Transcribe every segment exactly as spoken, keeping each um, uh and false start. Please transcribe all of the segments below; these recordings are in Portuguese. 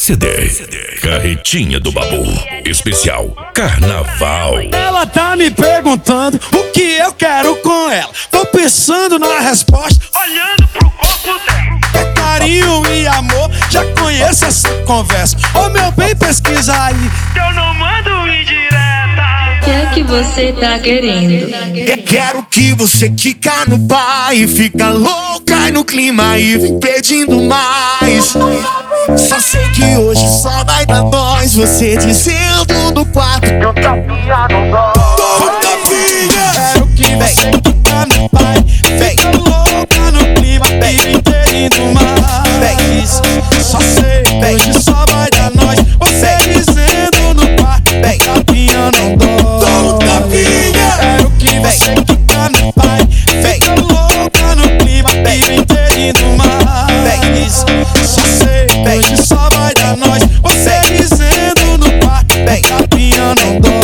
C D Carretinha do Babu, especial Carnaval. Ela tá me perguntando o que eu quero com ela. Tô pensando na resposta, olhando pro corpo dela. É carinho e amor, já conheço essa conversa. Ô meu bem, pesquisa aí, eu não mando indireta. O que é que você tá querendo? Eu quero que você quica no pai e fica louca no clima e vem pedindo mais. Só sei que hoje só vai dar nós, você dizendo no quarto que eu tapinha não dói. Tô tapinha, quero que você quica no pai, fica louca no clima e vem pedindo mais. Só sei que hoje só vai dar nós, você dizendo no quarto que eu tapinha não dói. Quero que você quica no pai, fica louca no clima e vem pedindo mais. Só sei que hoje só vai dar nós, você dizendo no quarto que tapinha não dói.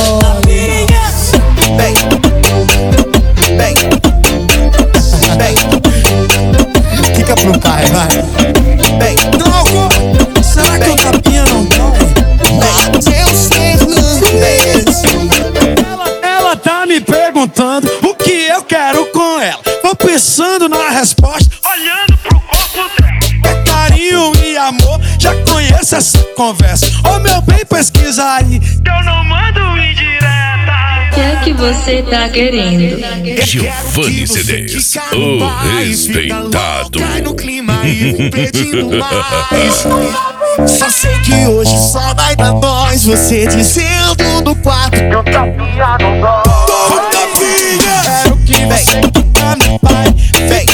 Vem, vem, vem, fica pro pai, vai. Vem, Não, será que o tapinha não dói? Ela, ela tá me perguntando o que eu quero com ela. Tô pensando na resposta, olhando pro corpo dela. É carinho e amor, já conheço essa conversa. Ô meu bem, pesquisa aí, eu não mando indireta. O que é que você tá querendo? Giovanni C Ds, o respeitado. no clima e vem pedindo mais. Só sei que hoje só vai dar nós, você dizendo no quarto que eu tapinha não dói. Tô tapinha, quero que você quica no pai,